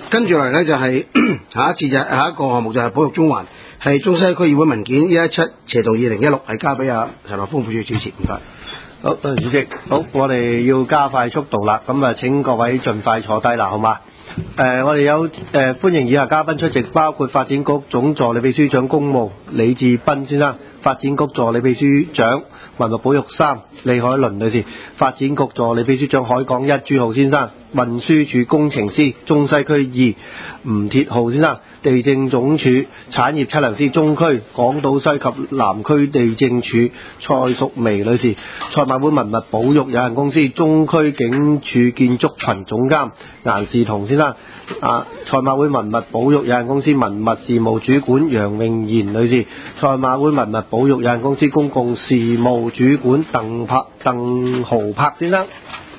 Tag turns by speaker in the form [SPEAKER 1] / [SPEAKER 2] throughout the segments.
[SPEAKER 1] 跟住嚟咧就係下一個項目就係保育中環，係中西區議會文件117/2016，係交俾阿陳樂峰副主持，唔該。
[SPEAKER 2] 好，多謝主席。好，我哋要加快速度啦，咁啊請各位盡快坐低啦，好嘛？我哋有歡迎以下嘉賓出席，包括發展局總助理秘書長公務李志斌先生，發展局助理秘書長文物保育3李海倫女士，發展局助理秘書長海港1朱浩先生，運輸署工程師中西區2吳鐵浩先生，地政總署產業測量師中區港島西及南區地政署蔡淑薇女士，賽馬會文物保育有限公司中區警署建築群總監顏士彤先生，賽馬會文物保育有限公司文物事務主管楊穎賢女士，賽馬會文物保育有限公司公共事務主管鄧豪柏先生，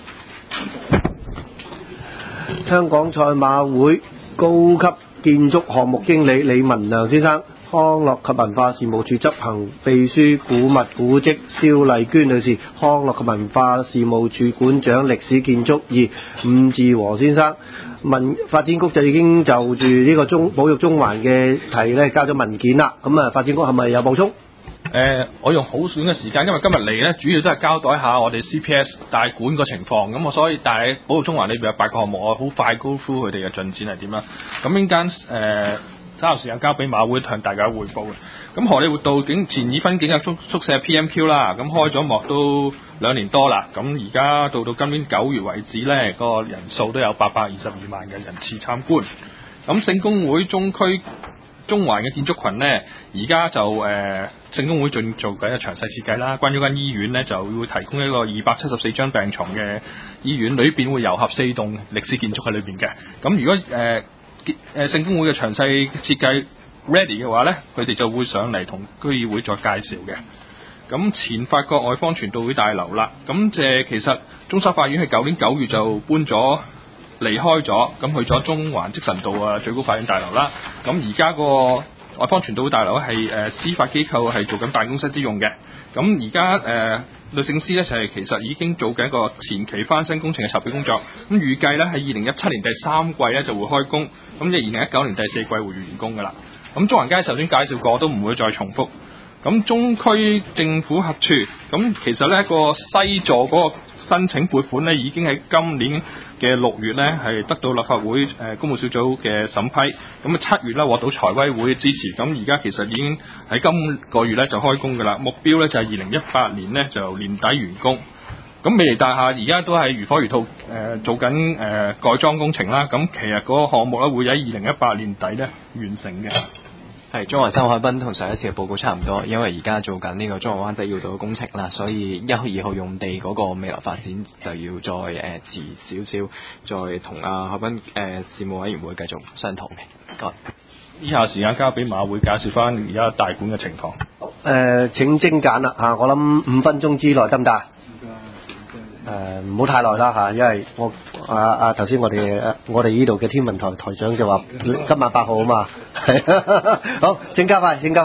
[SPEAKER 2] 香港賽馬會高級建築項目經理李文亮先生，康樂及文化事務處執行秘書古物古蹟蕭麗娟女士，康樂及文化事務處館長歷史建築2伍志和先生。發展局就已經就住呢個保育中環嘅題咧交咗文件啦，咁啊發展局係咪有補充？
[SPEAKER 3] 我用好短嘅時間，因為今日嚟咧主要都係交代下我哋 CPS 大館個情況，咁我所以但係保育中環裏邊有8個項目，我好快go through佢哋嘅進展係點啦。咁陣間稍後時間交俾馬會向大家匯報嘅。咁荷里活道前已分警嘅宿舍 PMQ 啦，咁開咗幕都2年多啦，咁而家到今年9月為止咧，個人數都有822萬嘅人次參觀。咁聖公會中區中環嘅建築群呢，而家就聖公會仲做緊一個詳細設計啦。關於間醫院呢，就會提供一個274張病床嘅醫院，裏邊會糅合4棟歷史建築喺裏邊嘅。咁如果聖公會嘅詳細設計 ready 嘅話呢，佢哋就會上嚟同區議會再介紹嘅。咁前法國外方傳道會大樓啦，咁其實中級法院係舊年9月就搬咗離開咗，咁去咗中環積臣道最高法院大樓啦。咁而家個外方傳道會大樓係司法機構係做緊辦公室之用嘅。咁而家律政司咧就係其實已經做緊一個前期翻新工程嘅籌備工作。咁預計咧喺2017年第3季咧就會開工，咁即係2019年第4季會完工噶啦。咁中環街首先介紹過，都唔會再重複。咁中區政府合署，咁其實呢個西座嗰個申請撥款呢，已經喺今年嘅6月呢係得到立法會公務小組嘅審批，咁7月呢獲到財委會支持，咁而家其實已經喺今個月呢就開工㗎啦，目標呢就係2018年呢就年底完工。咁美利大廈而家都係如火如荼做緊改裝工程啦，咁其實嗰個項目呢會喺2018年底呢完成嘅。
[SPEAKER 4] 係中環新海濱同上一次嘅報告差唔多，因為而家做緊呢個中環灣仔繞道嘅工程啦，所以1號2號用地嗰個未來發展就要再遲少少，再同海濱事務委員會繼續商討嘅。
[SPEAKER 3] 以下時間交俾馬會介紹翻而家大館嘅情況。
[SPEAKER 2] 請精簡啦嚇，我諗5分鐘之內得唔得？唔好太耐啦嚇，因為我頭先我哋呢度嘅天文台台長就話今晚8號啊嘛，好，請加快，係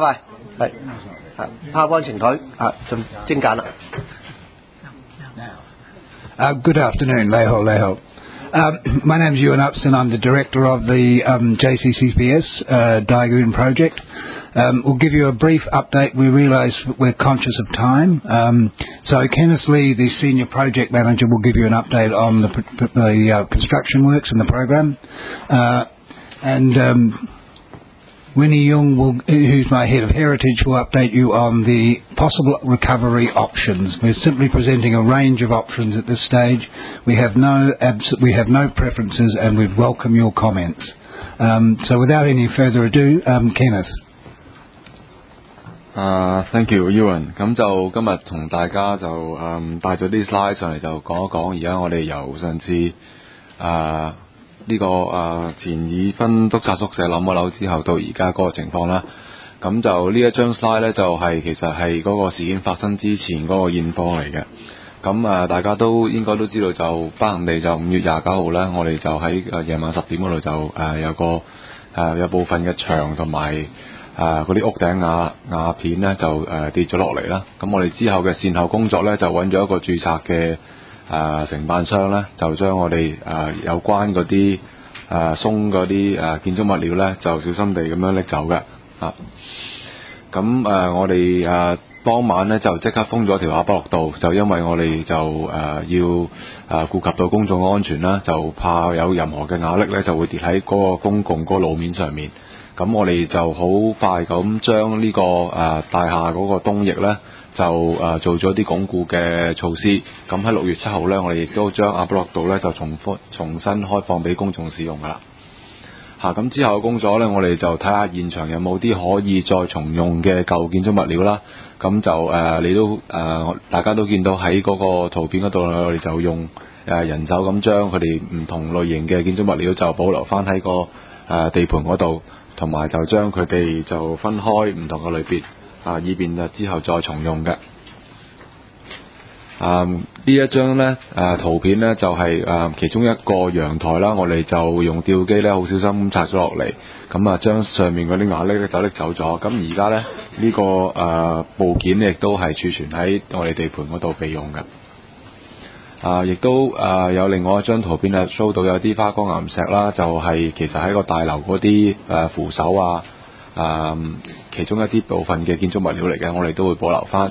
[SPEAKER 2] PowerPoint程台就精簡啦。
[SPEAKER 5] Good afternoon, Lehol. My name is Ewan Upson. I'm the director of the JCCPS Daegun project. We'll give you a brief update. We realise we're conscious of time. So Kenneth Lee, the senior project manager, will give you an update on the construction works and the program. Winnie Young, who's my head of heritage, will update you on the possible recovery options. We're simply presenting a range of options at this stage. We have no preferences, and we'd welcome your comments. So without any further ado, Kenneth.
[SPEAKER 6] Thank you, Ewan. 咁就今日同大家就帶咗啲 slide 上嚟，就講一講而家我哋由上次呢個前已婚督察宿舍冧咗樓之後到而家嗰個情況啦。咁就呢一張 slide 咧，就係其實係嗰個事件發生之前嗰個現況嚟嘅。咁大家都應該都知道，就不幸地就5月29號咧，我哋就喺夜晚10點嗰度就有部分嘅牆同埋嗰啲屋頂瓦片咧就跌咗落嚟啦。咁我哋之後嘅善後工作咧，就揾咗一個註冊嘅承辦商咧，就將我哋有關嗰啲鬆嗰啲建築物料咧，就小心地咁樣拎走嘅。咁我哋當晚咧就即刻封咗條亞波諾道，就因為我哋就要顧及到公眾安全啦，就怕有任何嘅瓦礫咧就會跌喺嗰個公共嗰個路面上面。咁我哋就好快咁將呢個大廈嗰個東翼咧就做咗啲鞏固嘅措施。咁喺6月7號咧，我哋亦都將亞波諾道咧就重新開放俾公眾使用噶啦。咁之後嘅工作咧，我哋就睇下現場有冇啲可以再重用嘅舊建築物料啦。咁就你都大家都見到喺嗰個圖片嗰度，我哋就用人手咁將佢哋唔同類型嘅建築物料就保留翻喺個地盤嗰度，同埋就將佢哋就分開唔同嘅類別以便之後再重用嘅。呢一張咧圖片咧就係其中一個陽台啦，我哋就用吊機咧好小心咁拆咗落嚟，咁將上面嗰啲瓦礫咧就拎走咗。咁而家咧呢個部件亦都係儲存喺我哋地盤嗰度備用嘅。亦都有另外一張圖片啊，show 到有啲花崗岩石啦，就係其實喺個大樓嗰啲扶手其中一啲部分嘅建築物料嚟嘅，我哋都會保留翻。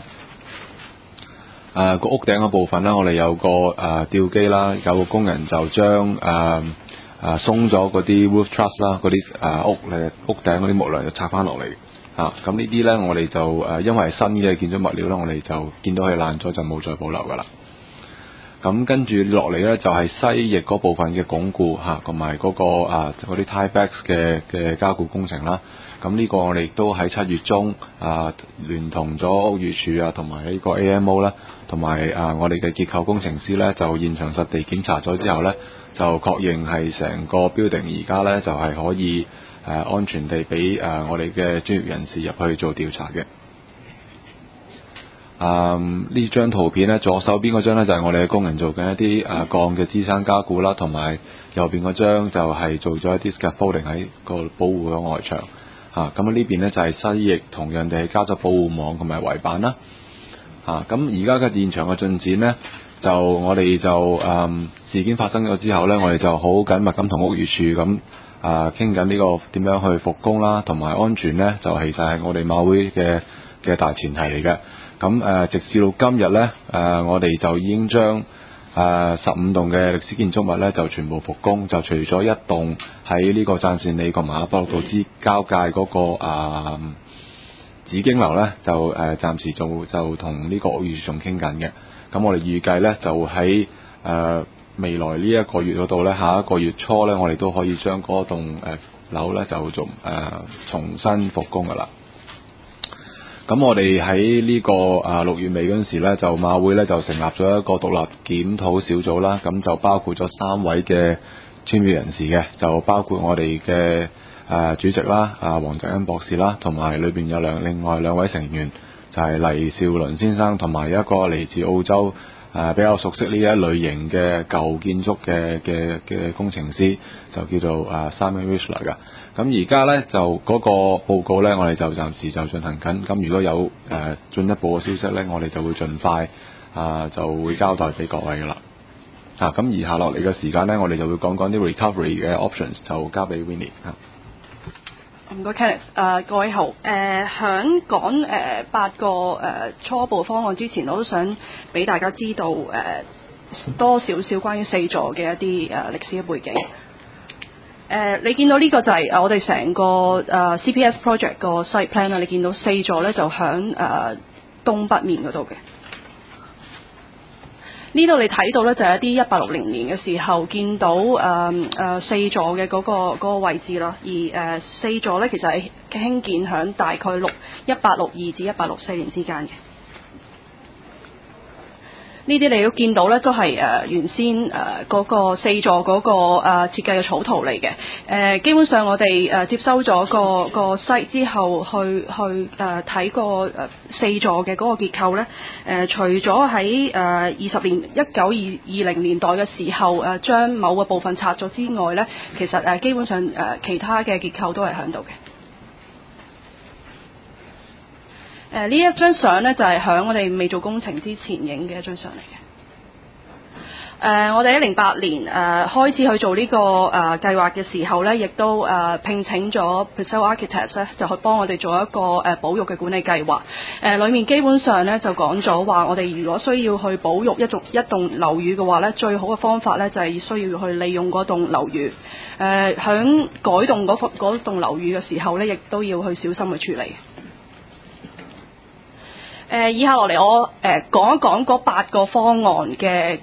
[SPEAKER 6] 個屋頂嗰部分咧，我哋有個吊機啦，有個工人就將鬆咗嗰啲 roof truss 啦，嗰啲屋頂嗰啲木樑就拆翻落嚟。咁呢啲咧，我哋就因為係新嘅建築物料咧，我哋就見到佢爛咗就冇再保留噶啦。咁跟住落嚟咧，就係西翼嗰部分嘅鞏固同埋嗰個嗰啲 tie backs 嘅加固工程啦。咁呢個我哋都喺7月中聯同咗屋宇署同埋呢個 AMO 啦，同埋我哋嘅結構工程師咧，就現場實地檢查咗之後咧，就確認係成個 building 而家咧就係可以安全地俾我哋嘅專業人士入去做調查嘅。呢張圖片咧，左手邊嗰張咧就係我哋嘅工人做緊一啲鋼嘅支撐加固啦，同埋右邊嗰張就係做咗一啲 scaffolding 喺個保護嘅外牆。咁呢邊咧就係西翼同樣地係加咗保護網同埋圍板啦。咁而家嘅現場嘅進展咧，就我哋就事件發生咗之後咧，我哋就好緊密咁同屋宇署咁傾緊呢個點樣去復工啦，同埋安全咧，就其實係我哋馬會嘅大前提嚟嘅。咁直至到今日咧，我哋就已經將15棟嘅歷史建築物咧就全部復工，就除咗一棟喺呢個贊善里同埋亞波諾道之交界嗰個紫荊樓咧，就暫時就同呢個屋宇署仲傾緊嘅。咁我哋預計咧就喺未來呢一個月嗰度咧，下一個月初咧，我哋都可以將嗰棟樓咧就重新復工噶啦。咁我哋喺呢個6月尾嗰陣時咧，就馬會咧就成立咗一個獨立檢討小組啦。咁就包括咗3位嘅專業人士嘅，就包括我哋嘅主席啦，黃澤恩博士啦，同埋裏邊有另外2位成員，就係黎兆倫先生同埋一個嚟自澳洲比較熟悉呢一類型嘅舊建築嘅工程師，就叫做Simon Richler 㗎。咁而家咧就嗰個報告咧，我哋就暫時就進行緊。咁如果有進一步嘅消息咧，我哋就會盡快就會交代俾各位㗎啦。咁而下落嚟嘅時間咧，我哋就會講啲 recovery 嘅 options， 就交俾 Winnie。
[SPEAKER 7] 唔該 Kenneth， 各位好。響講8個初步方案之前，我都想俾大家知道多少少關於4座嘅一啲歷史嘅背景。你見到呢個就係我哋成個CPS project 個 site plan 啦。你見到4座咧就響東北面嗰度嘅。呢度你睇到咧就係一啲1860年嘅時候見到4座嘅嗰個位置啦。而4座咧其實係興建響大概1862至1864年之間嘅。呢啲你都見到咧，都係原先嗰個4座嗰個設計嘅草圖嚟嘅。基本上我哋接收咗個 site 之後，去睇個4座嘅嗰個結構咧。除咗喺1920年代嘅時候將某個部分拆咗之外咧，其實基本上其他嘅結構都係喺度嘅。呢一張相咧就係響我哋未做工程之前影嘅一張相嚟嘅。 我哋喺08年開始去做呢個計劃嘅時候咧，亦都聘請咗 Purcell Architects 咧，就去幫我哋做一個保育嘅管理計劃。裡面基本上咧就講咗話，我哋如果需要去保育一棟樓宇嘅話咧，最好嘅方法咧就係需要去利用嗰棟樓宇。響改動嗰棟樓宇嘅時候咧，亦都要去小心去處理。以下落嚟我講一講嗰8個方案嘅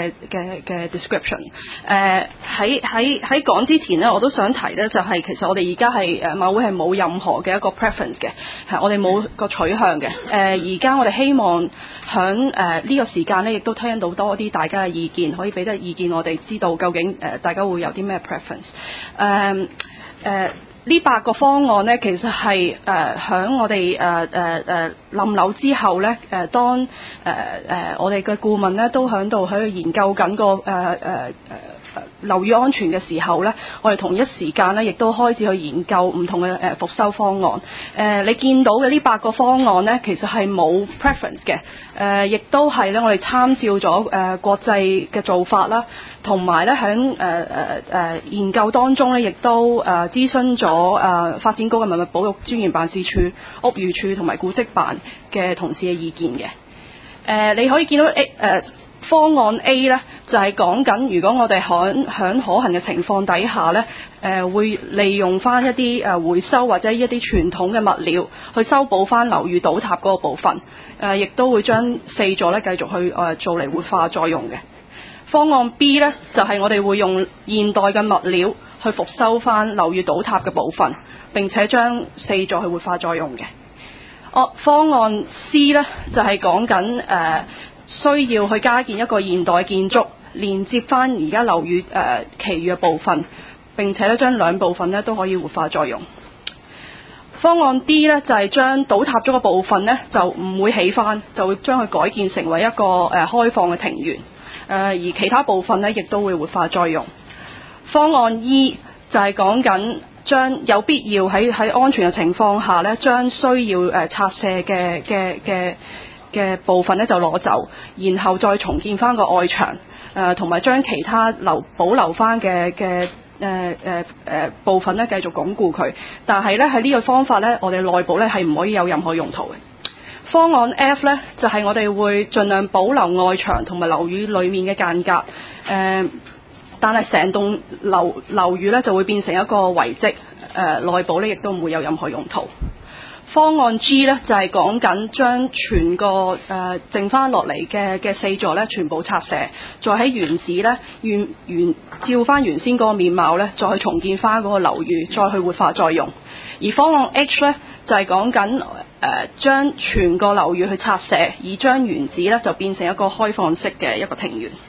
[SPEAKER 7] description。喺講之前咧，我都想提咧，就係其實我哋而家係馬會係冇任何嘅一個 preference 嘅，我哋冇個取向嘅。而家我哋希望響呢個時間咧，亦都聽到多啲大家嘅意見，可以俾得意見我哋知道究竟大家會有啲咩 preference。呢8個方案呢，其實係響我哋冧樓之後呢，當我哋嘅顧問呢都喺度研究緊個樓宇安全嘅時候呢，我哋同一時間呢亦都開始去研究唔同嘅復修方案。你見到嘅呢8個方案呢，其實係冇 preference 嘅，亦都係呢我哋參照咗國際嘅做法啦，同埋呢喺研究當中呢，亦都諮詢咗發展局嘅文物保育專員辦事處、屋宇署同埋古蹟辦嘅同事嘅意見嘅。你可以見到方案 A 呢，就係講緊，如果我哋響可行嘅情況底下呢，會利用翻一啲回收或者一啲傳統嘅物料去修補翻樓宇倒塌嗰個部分，亦都會將4座呢繼續去做嚟活化再用嘅。方案 B 呢，就係我哋會用現代嘅物料去復修翻樓宇倒塌嘅部分，並且將4座去活化再用嘅。方案 C 呢，就係講緊需要去加建一個現代建築，連接翻而家樓宇其餘嘅部分，並且咧將兩部分咧都可以活化再用。方案 D 咧就係將倒塌咗嘅部分咧就唔會起翻，就會將佢改建成為一個開放嘅庭園，而其他部分咧亦都會活化再用。方案 E 就係講緊將有必要喺安全嘅情況下咧，將需要拆卸嘅部分咧就攞走，然後再重建翻個外牆，同埋將其他保留翻嘅部分咧繼續鞏固佢。但係咧喺呢個方法咧，我哋內部咧係唔可以有任何用途嘅。方案 F 咧就係我哋會盡量保留外牆同埋樓宇裡面嘅間隔，但係成棟樓宇咧就會變成一個遺跡，內部咧亦都唔會有任何用途。方案 G 咧就係講緊將全個剩翻落嚟嘅4座咧全部拆卸，再喺原址咧照翻原先嗰個面貌咧，再去重建翻嗰個樓宇，再去活化再用。而方案 H 咧就係講緊將全個樓宇去拆卸，而將原址咧就變成一個開放式嘅一個庭園。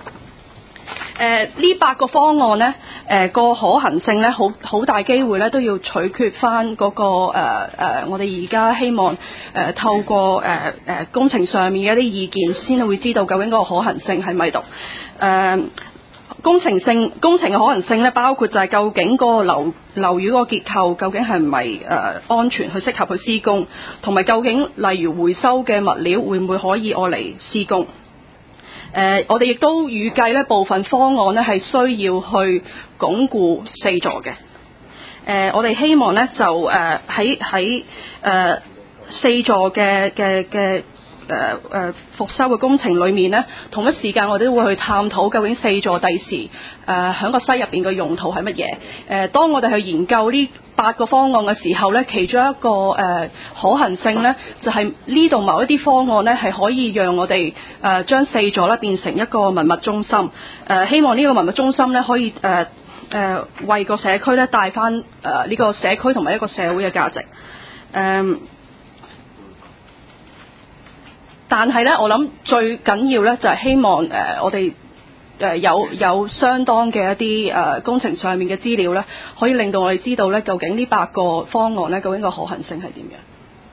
[SPEAKER 7] 呢8個方案呢，個可行性呢，好大機會呢都要取決翻嗰個我哋而家希望透過工程上面嘅一啲意見，先會知道究竟嗰個可行性喺咪度。工程嘅可行性呢，包括就係究竟嗰個樓宇嗰個結構究竟係唔係安全去適合去施工，同埋究竟例如回收嘅物料會唔會可以攞嚟施工。我哋亦都預計咧部分方案咧係需要去鞏固4座嘅。我哋希望咧就喺4座嘅復修嘅工程裏面呢，同一時間我哋都會去探討究竟4座第時喺個西入邊嘅用途係乜嘢。當我哋去研究呢8個方案嘅時候呢，其中一個可行性呢，就係呢度某一啲方案呢係可以讓我哋將4座呢變成一個文物中心。希望呢個文物中心呢可以為個社區呢帶翻呢個社區同埋一個社會嘅價值。但係咧，我諗最緊要咧就係希望我哋有相當嘅一啲工程上面嘅資料咧，可以令到我哋知道咧究竟呢8個方案咧究竟個可行性係點樣。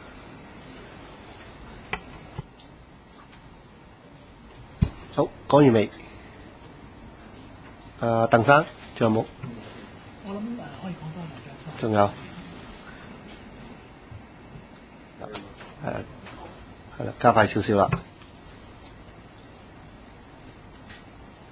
[SPEAKER 2] 好，講完未？鄧生，仲有冇？
[SPEAKER 8] 我諗可以講多兩句。
[SPEAKER 2] 仲有。係啦，加快少少啦。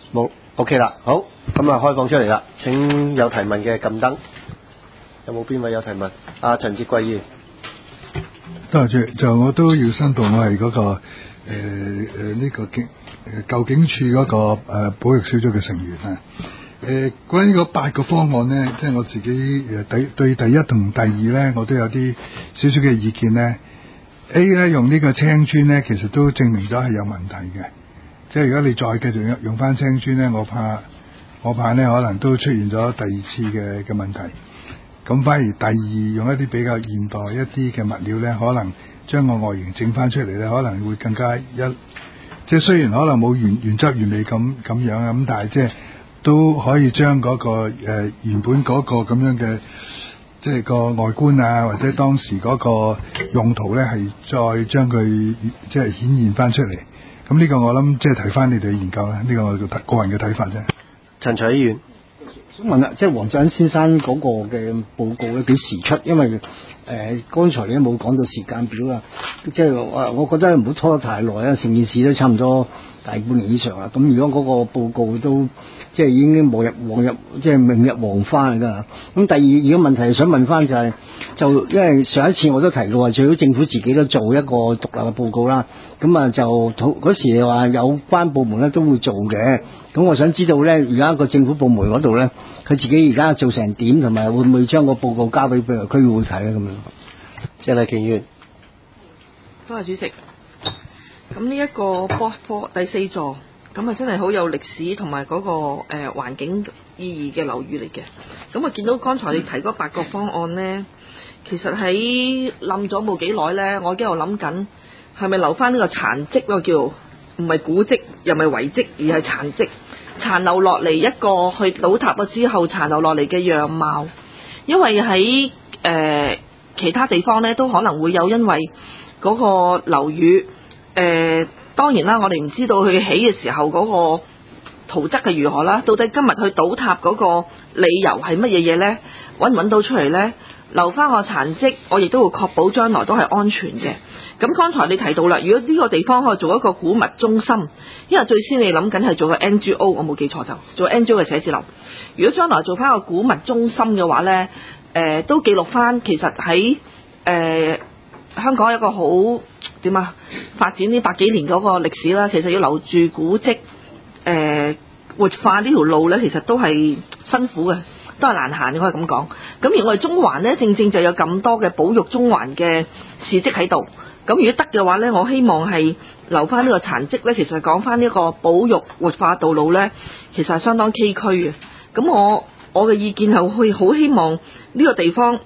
[SPEAKER 2] 冇 OK 啦，好，咁啊開放出嚟啦，請有提問嘅撳燈。有冇邊位有提問？陳捷貴議員。
[SPEAKER 9] 多謝，就我都要申報我係嗰、個呢個舊警署嗰個保育小組嘅成員啊。關於嗰8個方案呢，即係我自己對第一同第二呢，我都有啲少少嘅意見呢。A 呢，用呢個青磚呢，其實都證明咗係有問題嘅。即係如果你再繼續用翻青磚呢，我怕呢可能都出現咗第二次嘅問題。咁反而第二用一啲比較現代一啲嘅物料呢，可能將個外形整翻出嚟呢，可能會更加即係雖然可能冇原汁原味咁樣啊，咁但係即係都可以將嗰、個原本嗰個咁樣嘅即係個外觀啊，或者當時嗰個用途呢，係再將佢即係顯現翻出嚟。咁呢個我諗即係提翻你哋嘅研究啦，呢、個我個人嘅睇法啫。
[SPEAKER 2] 陳徐議員。
[SPEAKER 8] 想問啦，即係黃振先生嗰個嘅報告咧幾時出？因為剛才你都冇講到時間表啦，即係我覺得唔好拖得太耐啊，成件事都差唔多大半年以上啦。咁如果嗰個報告都即係已經黃日即係明日黃花嚟㗎。咁第二如果問題想問翻就因為上一次我都提過話，最好政府自己都做一個獨立嘅報告啦。咁啊就嗰時話有關部門咧都會做嘅。咁我想知道咧，而家個政府部門嗰度咧，佢自己而家做成點，同埋會唔會將個報告交俾區議會睇咧？咁樣。謝麗瓊議員。
[SPEAKER 10] 多謝主席。咁呢一個 Board 4第4座，咁啊真係好有歷史同埋嗰個環境意義嘅樓宇嚟嘅。咁啊見到剛才你提嗰8個方案呢，其實喺冧咗冇幾耐呢，我已經有諗緊係咪留翻呢個殘跡咯，叫唔係古跡又唔係遺跡，而係殘跡，殘留落嚟一個去倒塌咗之後殘留落嚟嘅樣貌。因為喺其他地方呢都可能會有，因為嗰個樓宇當然啦，我哋唔知道佢起嘅時候嗰個圖則係如何啦，到底今日去倒塌嗰個理由係乜嘢嘢呢？揾唔揾到出嚟呢？留翻個殘跡，我亦都會確保將來都係安全嘅。咁剛才你提到啦，如果呢個地方可以做一個古物中心，因為最先你諗緊係做個 NGO， 我冇記錯就做 NGO 嘅寫字樓。如果將來做翻個古物中心嘅話呢，都記錄翻其實喺香港一個好點啊發展呢100幾年嗰個歷史啦，其實要留住古蹟活化呢條路呢，其實都係辛苦嘅，都係難行嘅，可以咁講。咁而我哋中環呢，正正就有咁多嘅保育中環嘅事蹟喺度。咁如果得嘅話呢，我希望係留翻呢個殘跡呢，其實講翻呢個保育活化道路呢，其實係相當崎嶇嘅。咁我嘅意見係會好希望呢個地方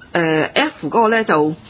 [SPEAKER 10] F 嗰個呢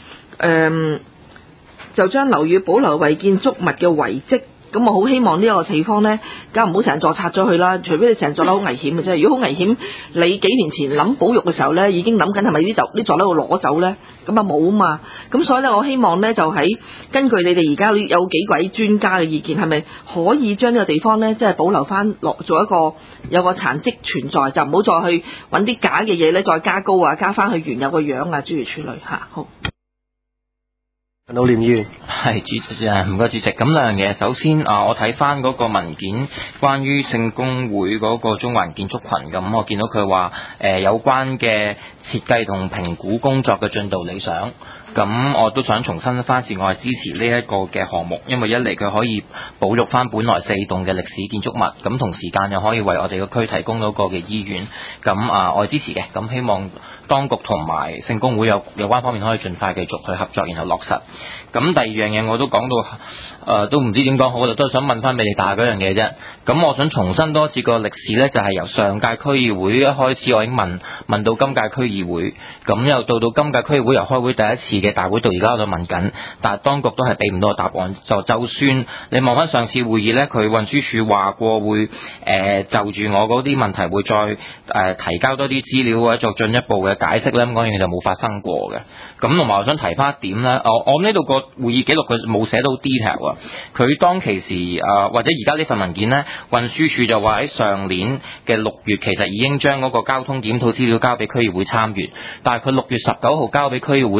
[SPEAKER 10] 就將樓宇保留為建築物嘅遺跡。咁我好希望呢個地方呢，梗唔好成座拆咗佢啦，除非你成座樓好危險嘅啫。如果好危險，你幾年前諗保育嘅時候呢，已經諗緊係咪呢座樓度攞走呢？咁啊冇啊嘛。咁所以呢，我希望呢，就喺根據你哋而家有幾位專家嘅意見，係咪可以將呢個地方呢，即係保留翻落做一個有個殘跡存在，就唔好再去揾啲假嘅嘢呢，再加高啊，加翻去原有個樣啊，諸如此類嚇。好。
[SPEAKER 2] 老廉議員
[SPEAKER 11] 係唔該主席。咁兩樣嘢，首先我睇翻嗰個文件，關於聖公會嗰個中環建築群，咁我見到佢話有關嘅設計同評估工作嘅進度理想。咁我都想重申翻次，我係支持呢一個嘅項目，因為一嚟佢可以保育翻本來4棟嘅歷史建築物，咁同時間又可以為我哋個區提供到個嘅醫院。咁我係支持嘅。咁希望當局同埋聖公會有關方面可以盡快繼續去合作，然後落實。咁第二樣嘢我都講到都唔知點講好，我都係想問翻你哋大嗰樣嘢啫。咁我想重申多次個歷史呢，就係由上屆區議會一開始我已經問到今屆區議會，咁又到今屆區議會由開會第一次嘅大會到而家我都問緊，但係當局都係俾唔到個答案。就算你望翻上次會議呢，佢運輸署話過會就住我嗰啲問題會再提交多啲資料或者作進一步嘅解釋呢，咁嗰樣嘢就冇發生過嘅。咁同埋我想提翻一點呢，我呢度個會議記錄佢冇寫到 detail 啊。佢當其時或者而家呢份文件呢，運輸署就話喺上年嘅6月其實已經將嗰個交通檢討資料交俾區議會參閱，但係佢6月19號交俾區議會，我當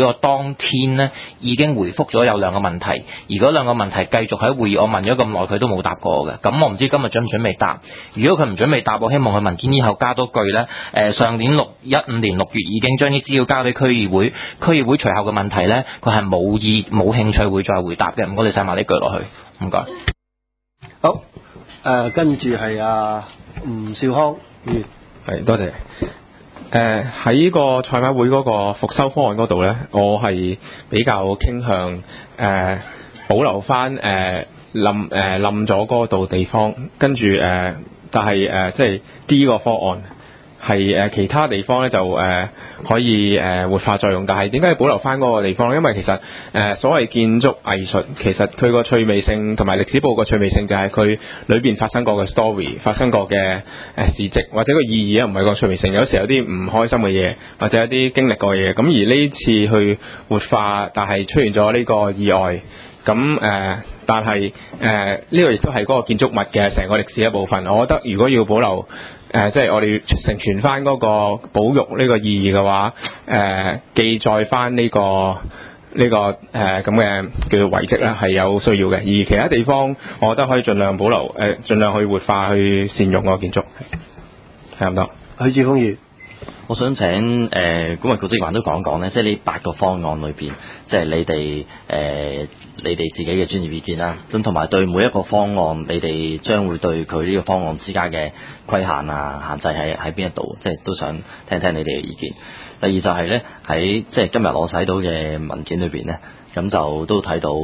[SPEAKER 11] 當天呢已經回覆咗有兩個問題，而嗰兩個問題繼續喺會議，我問咗咁耐佢都冇答過嘅。咁我唔知今日準唔準備答。如果佢唔準備答，我希望佢文件以後加多句呢。上年15年6月已經將啲資料交俾區議會，區議會隨後嘅問題呢，佢係冇興趣會再回答嘅。唔該，你寫埋呢句落去。唔該。
[SPEAKER 2] 好，跟住係吳少康議員。
[SPEAKER 12] 係，多謝。喺個賽馬會嗰個復修方案嗰度呢，我係比較傾向保留翻冧咗嗰度地方，跟住但係即係 D 個方案係其他地方呢就可以活化作用，但係點解要保留翻嗰個地方呢？因為其實所謂建築藝術，其實佢個趣味性同埋歷史報個趣味性就係佢裏邊發生過嘅 story， 發生過嘅事蹟或者個意義啊，唔係個趣味性。有時有啲唔開心嘅嘢，或者有啲經歷過嘅嘢，咁而呢次去活化，但係出現咗呢個意外，咁但係呢個亦都係嗰個建築物嘅成個歷史一部分。我覺得如果要保留即係我哋承傳翻嗰個保育呢個意義嘅話，記載翻呢個咁嘅叫做遺跡咧係有需要嘅。而其他地方，我覺得可以盡量保留，盡量去活化，去善用個建築。係咁多。
[SPEAKER 2] 許智峰議員。
[SPEAKER 13] 我想請公民局職員都講講呢，即係呢8個方案裏邊，即係你哋自己嘅專業意見啦，咁同埋對每一個方案，你哋將會對佢呢個方案之間嘅規限啊、限制喺邊一度，即係都想聽聽你哋嘅意見。第二就係呢，喺即係今日我睇到嘅文件裏邊呢，咁就都睇到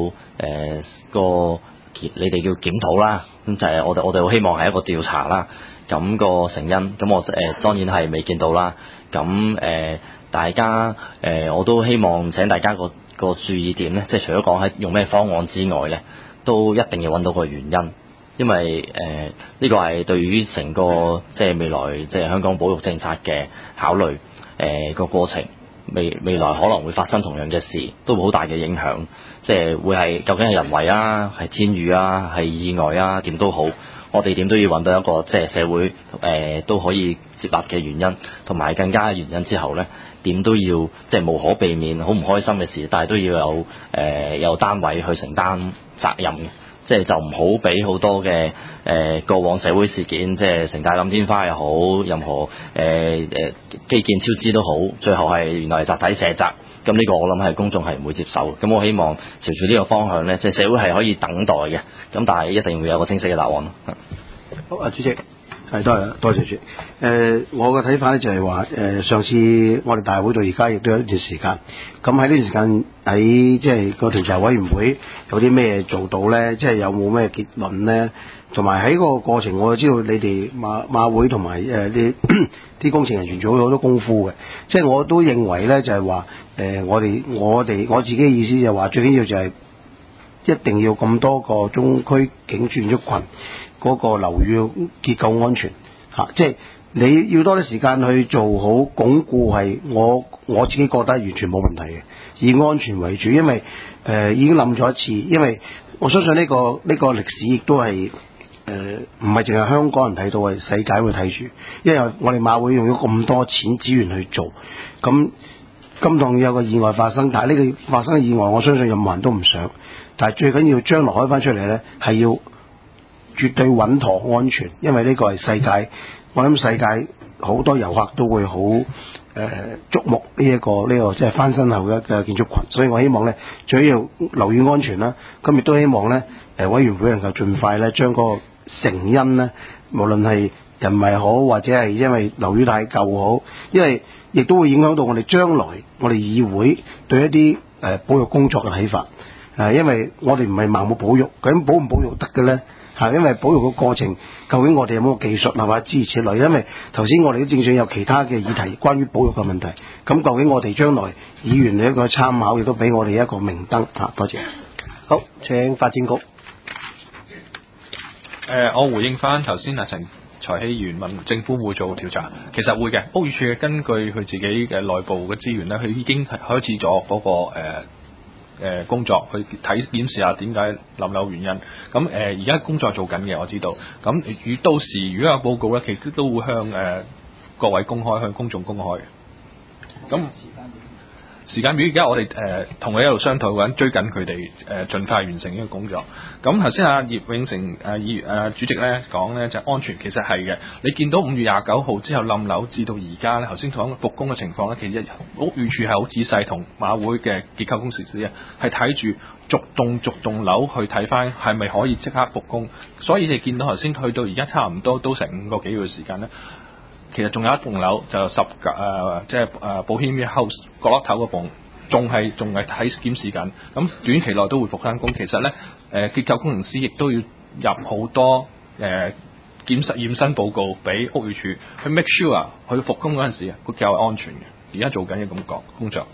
[SPEAKER 13] 你哋叫檢討啦，咁就係我哋好希望係一個調查啦。咁個成因，咁我當然係未見到啦。咁大家我都希望請大家個注意點呢，即係除咗講喺用咩方案之外呢，都一定要揾到個原因，因為呢個係對於成個即係未來即係香港保育政策嘅考慮個過程，未來可能會發生同樣嘅事，都會好大嘅影響。即係會係究竟係人為啊，係天雨啊，係意外啊，點都好。我哋點都要揾到一個即係社會都可以接納嘅原因，同埋更加嘅原因之後呢，點都要即係無可避免好唔開心嘅事，但係都要有單位去承擔責任嘅，即係就唔好俾好多嘅過往社會事件，即係城大冧天花又好，任何基建超支都好，最後係原來係集體卸責。咁呢個我諗係公眾係唔會接受。咁我希望朝住呢個方向呢，即係社會係可以等待嘅。咁但係一定會有個清晰嘅答案咯。
[SPEAKER 2] 好，主席，
[SPEAKER 1] 係多謝主席。我嘅睇法咧就係話，上次我哋大會到而家亦都有一段時間。咁喺呢段時間喺即係個調查委員會有啲咩做到咧？即係有冇咩結論咧？同埋喺個過程，我知道你哋馬會同埋啲工程人員做咗好多功夫嘅。即係我都認為咧，就係話我自己嘅意思就係話，最緊要就係一定要咁多個中區警建築群嗰個樓宇結構安全嚇，即係你要多啲時間去做好鞏固，係我自己覺得完全冇問題嘅，以安全為主，因為已經冧咗一次，因為我相信呢個歷史亦都係唔係淨係香港人睇到，係世界會睇住，因為我哋馬會用咗咁多錢資源去做，咁今趟有個意外發生，但係呢個發生嘅意外，我相信任何人都唔想，但係最緊要將來開翻出嚟呢，係要絕對穩妥安全，因為呢個係世界，我諗世界好多遊客都會好矚目呢一個即係翻新後嘅建築群，所以我希望呢，最緊要樓宇安全啦，咁亦都希望呢，委員會能夠盡快呢將嗰個成因呢，無論係人為好或者係因為樓宇太舊好，因為亦都會影響到我哋將來我哋議會對一啲保育工作嘅睇法，因為我哋唔係盲目保育，究竟保唔保育得嘅呢？因為保育嘅過程，究竟我哋有冇技術係嘛諸如此類？因為頭先我哋都正想有其他嘅議題關於保育嘅問題，咁究竟我哋將來議員嘅一個參考，亦都俾我哋一個明燈嚇。多謝。
[SPEAKER 2] 好，請發展局。
[SPEAKER 3] 我回應翻頭先陳財希員問政府會做調查，其實會嘅。屋宇署根據佢自己嘅內部嘅資源咧，佢已經係開始咗嗰個工作去檢視下點解冧樓原因。咁而家工作做緊嘅，我知道。咁到時如果有報告咧，其實都會向各位公開，向公眾公開。咁時間表而家我哋同佢一路商討緊，追緊佢哋盡快完成呢個工作。咁頭先阿葉永成主席咧講咧就安全其實係嘅。你見到5月29號之後冧樓至到而家咧，頭先講復工嘅情況咧，其實屋宇署係好仔細同馬會嘅結構工程師啊，係睇住逐棟樓去睇翻係咪可以即刻復工。所以你見到頭先去到而家差唔多都成5個幾月嘅時間咧。其實仲有一棟樓就即係保險 house 角落頭嗰棟，仲係喺檢視緊。咁短期內都會復翻工。其實咧，結構工程師亦都要入好多驗身報告俾屋宇署去 make sure 佢復工嗰陣時個較為安全嘅。而家做緊嘅工作。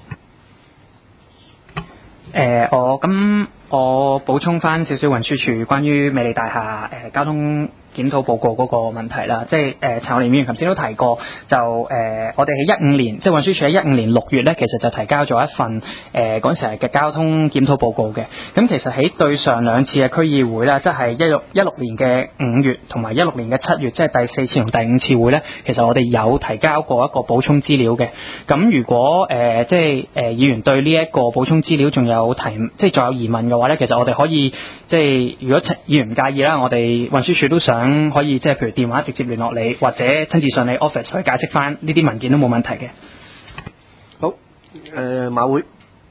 [SPEAKER 14] 我補充翻少少運輸署關於美利大廈交通檢討報告嗰個問題啦，即係陳學蓮議員頭先都提過，就我哋喺15年，即係運輸署喺15年6月咧，其實就提交咗一份嗰陣時係嘅交通檢討報告嘅。咁其實喺對上2次嘅區議會啦，即係16年嘅5月同埋16年嘅7月，即係第4次同第5次會咧，其實我哋有提交過一個補充資料嘅。咁如果議員對呢一個補充資料仲有即係仲有疑問嘅話咧，其實我哋可以即係如果議員唔介意啦，我哋運輸署都想可以即係譬如電話直接聯絡你，或者親自上你 office 去解釋翻呢啲文件都冇問題嘅。
[SPEAKER 2] 好，馬會。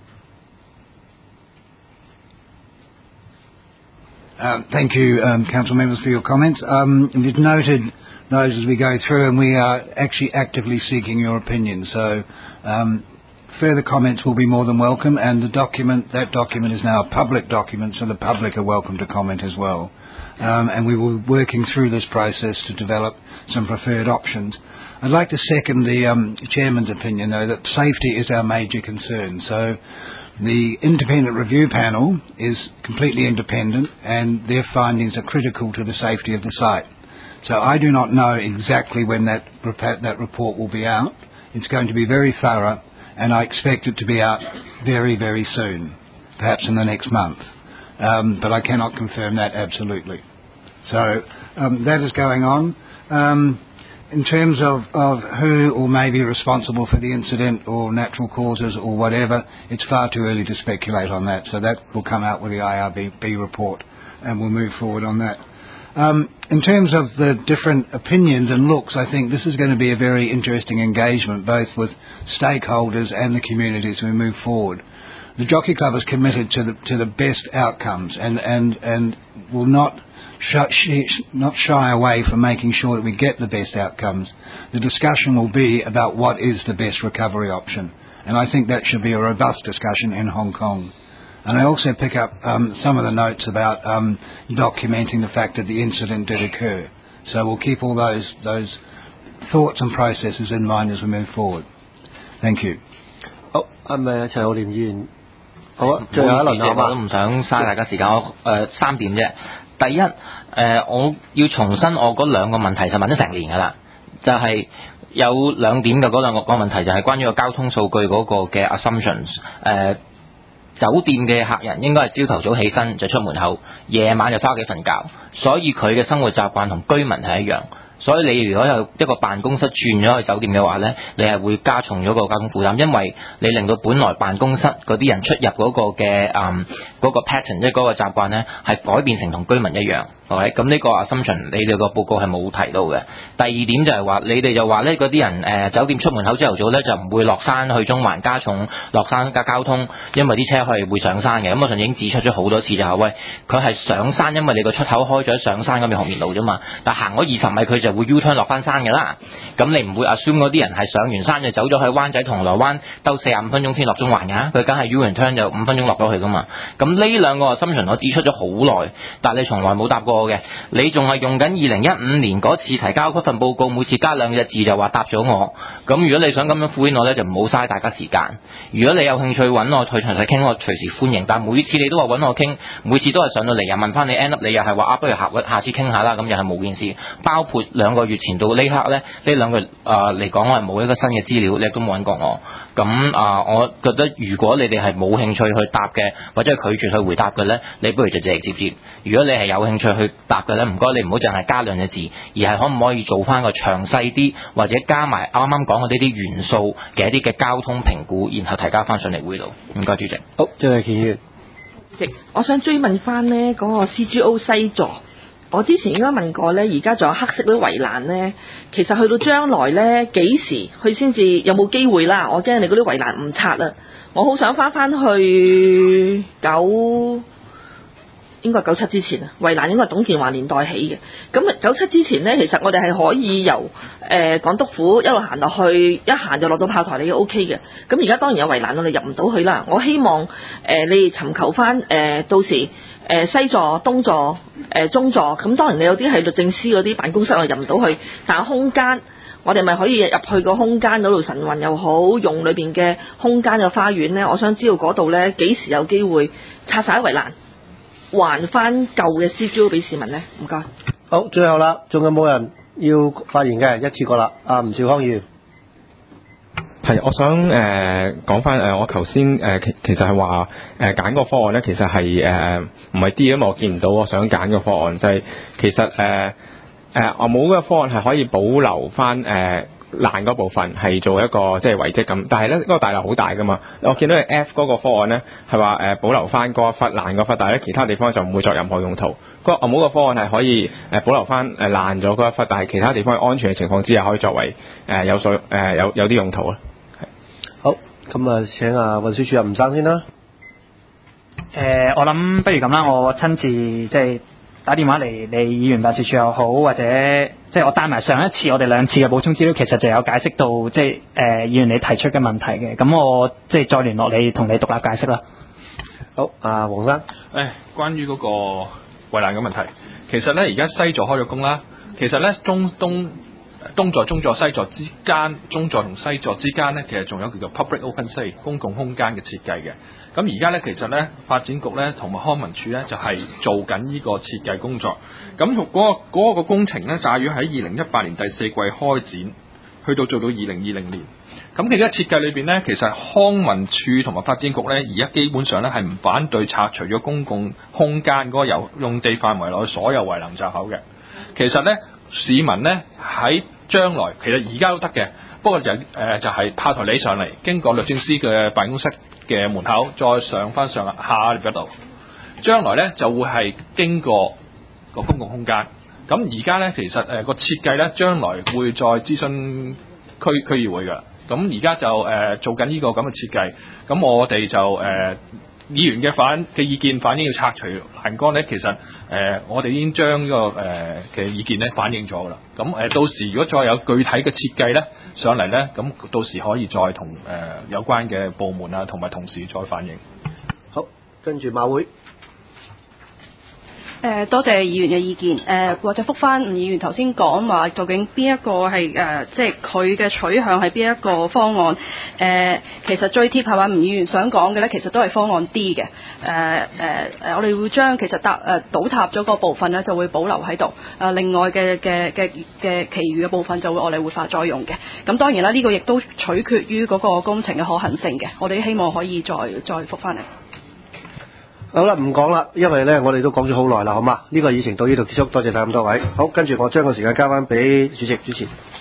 [SPEAKER 5] Thank you, council members, for your comments. We've noted those as we go through, and we are actually actively seeking your opinion. So further comments will be more than welcome, and that document is now a public document, so the public are welcome to comment as well. And we will be working through this process to develop some preferred options. I'd like to second the chairman's opinion, though, that safety is our major concern. So the independent review panel is completely independent, and their findings are critical to the safety of the site. So I do not know exactly when that report will be out. It's going to be very thorough, and I expect it to be out very, very soon, perhaps in the next month. But I cannot confirm that absolutely. So that is going on. In terms of who or may be responsible for the incident or natural causes or whatever, it's far too early to speculate on that. So that will come out with the IRB report, and we'll move forward on that. In terms of the different opinions and looks, I think this is going to be a very interesting engagement, both with stakeholders and the community as we move forward. The Jockey Club is committed to the best outcomes and will not shy away from making sure that we get the best outcomes. The discussion will be about what is the best recovery option, and I think that should be a robust discussion in Hong Kong. And I also pick up some of the notes about documenting the fact that the incident did occur. So we'll keep all those thoughts and processes in mind as we move forward. Thank you.
[SPEAKER 2] 好，係咪陳浩濂議員？好啊，最後一輪啊嘛。
[SPEAKER 11] 我都唔想嘥大家時間，我3點啫。第一，我要重申我嗰2個問題就問咗成年㗎啦，就係有2點嘅嗰2個問題就係關於個交通數據嗰個嘅 assumptions。酒店嘅客人應該係朝頭早起身就出門口，夜晚就翻屋企瞓覺，所以佢嘅生活習慣同居民係一樣。所以你如果有一個辦公室轉咗去酒店嘅話呢，你係會加重咗個交通負擔，因為你令到本來辦公室嗰啲人出入嗰個嘅嗰個 pattern， 即係嗰個習慣呢，係改變成同居民一樣。咁呢個 assumption 你哋個報告係冇提到嘅。第2點就係話，你哋就話呢嗰啲人酒店出門口朝頭早呢就唔會落山去中環，加重落山嘅交通，因為啲車係會上山嘅。咁我上次已經指出咗好多次就係喂，佢係上山，因為你個出口開咗上山嗰邊紅棉路啫嘛，但行咗20米佢就會 U-turn 落翻山㗎啦。咁你唔會 assume 嗰啲人係上完山就走咗去灣仔銅鑼灣兜45分鐘先落中環㗎，佢梗係 U-turn 就5分鐘落咗去㗎嘛。咁呢2個 assumption 我指出咗好耐，但你從來冇答過嘅，你仲係用緊2015年嗰次提交嗰份報告，每次加2隻字就話答咗我。咁如果你想咁樣敷衍我呢，就唔好嘥大家時間。如果你有興趣揾我去詳細傾，我隨時歡迎。但每次你都話揾我傾，每次都係上到嚟又問翻你 end up， 你又係話不如下次傾下啦，咁又係冇件事。包括2個月前到呢刻呢，呢2個嚟講我係冇一個新嘅資料，你都冇揾過我。咁我覺得如果你哋係冇興趣去答嘅，或者係拒絕去回答嘅呢，你不如就直接。如果你係有興趣去答嘅呢，唔該你唔好淨係加兩隻字，而係可唔可以做翻個詳細啲，或者加埋啱啱講嘅呢啲元素嘅一啲嘅交通評估，然後提交翻上嚟會度。唔該主席。
[SPEAKER 2] 好，張麗健。
[SPEAKER 10] 我想追問翻呢嗰個 CGO 西座。我之前應該問過呢，而家仲有黑色嗰啲圍欄呢，其實去到將來呢，幾時佢先至有冇機會啦？我驚你嗰啲圍欄唔拆啦，我好想翻去應該係97之前啊，圍欄應該係董建華年代起嘅。咁97之前呢，其實我哋係可以由港督府一路行落去，一行就落到炮台，你 OK 嘅。咁而家當然有圍欄，我哋入唔到去啦。我希望你哋尋求翻到時西座、東座、中座，咁當然你有啲係律政司嗰啲辦公室我入唔到去，但係空間我哋咪可以入去個空間嗰度晨運又好，用裏邊嘅空間嘅花園呢。我想知道嗰度呢幾時有機會拆晒圍欄，還翻舊嘅 CGO 俾市民呢？唔該。
[SPEAKER 2] 好，最後啦，仲有冇人要發言嘅？一次過啦，吳兆康議員。
[SPEAKER 12] 係，我想講翻我頭先其實係話揀個方案咧，其實係唔係 D，因為我見唔到我想揀個方案，就係、其實我冇嗰個方案係可以保留翻爛嗰部分係做一個即係遺跡咁，但係咧嗰個大樓好大噶嘛，我見到係 F 嗰個方案咧係話保留翻嗰一忽爛嗰忽，但係咧其他地方就唔會作任何用途。個我冇個方案係可以保留翻爛咗嗰一忽，但係其他地方喺安全嘅情況之下可以作為有啲用途啦。
[SPEAKER 2] 好，咁啊請運輸署吳生先啦。
[SPEAKER 14] 我諗不如咁啦，我親自即係打電話嚟你議員辦事處又好，或者即係我帶埋上一次我哋兩次嘅補充資料，其實就有解釋到即係議員你提出嘅問題嘅，咁我即係再聯絡你同你獨立解釋啦。
[SPEAKER 2] 好，黃生。
[SPEAKER 3] 關於嗰個圍欄嘅問題，其實咧而家西座開咗工啦，其實咧東座、中座、西座之間，中座同西座之間咧，其實仲有叫做 public open space 公共空間嘅設計嘅。咁而家咧，其實咧發展局咧同埋康文署咧就係做緊呢個設計工作。咁嗰個工程咧，大約喺2018年第4季開展，去到做到2020年。咁其實設計裏邊咧，其實康文署同埋發展局咧，而家基本上咧係唔反對拆除咗公共空間嗰個用地範圍內所有圍欄閘口嘅。其實咧，市民咧喺將來其實而家都得嘅，不過就係炮台里上嚟，經過律政司嘅辦公室嘅門口，再上翻下列嗰度，將來咧就會係經過個公共空間。咁而家咧其實個設計咧，將來會再諮詢區議會㗎。咁而家就做緊呢個咁嘅設計。咁我哋就議員嘅意見反映要拆除欄杆咧，其實我哋已經將呢個嘅意見咧反映咗噶啦。咁到時如果再有具體嘅設計咧上嚟咧，咁到時可以再同有關嘅部門啊同埋同事再反映。
[SPEAKER 2] 好，跟住馬會。
[SPEAKER 7] 多謝議員嘅意見，或者覆翻吳議員頭先講話，究竟邊一個係即係佢嘅取向係邊一個方案？其實最貼係話吳議員想講嘅咧，其實都係方案 D 嘅。我哋會將其實倒塌咗個部分咧，就會保留喺度。另外嘅其餘嘅部分就會我哋活化再用嘅。咁當然啦，呢個亦都取決於嗰個工程嘅可行性嘅。我哋希望可以再覆翻嚟。
[SPEAKER 2] 好啦，唔講啦，因為咧我哋都講咗好耐啦，好嘛？呢個議程到呢度結束，多謝晒咁多位。好，跟住我將個時間交翻俾主席主持。